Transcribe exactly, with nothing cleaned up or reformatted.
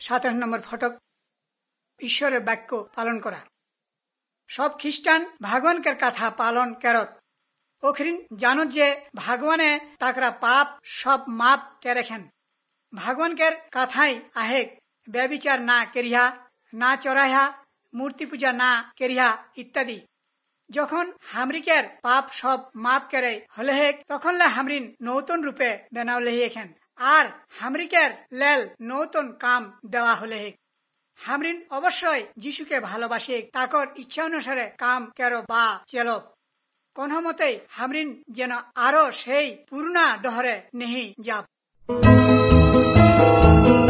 সাতাশ নম্বর ফটক ঈশ্বরের বাক্য পালন করা। সব খ্রিস্টান ভাগবানকের কথা পালন করত। ওখরিন জানো যে ভাগবানে তাকরা পাপ সব মাপ কে রেখেন। ভাগবানকের কথাই আহেক ব্যবিচার না করিয়া, না চড়াইয়া, মূর্তি পূজা না করিয়া ইত্যাদি। যখন হামরিকের পাপ সব মাপ করে হলে হেক তখন লে হামরিন নতুন রূপে বেনাও লেহিয়েছেন আর হামরিকের লেল নতুন কাম দেওয়া হলে হেক। হামরিন অবশ্যই যিশুকে ভালোবাসে তাকর ইচ্ছা অনুসারে কাম কেরো বা চেলব। কোন মতেই হামরিন যেন আরো সেই পুরনা ডহরে নেহি যাব।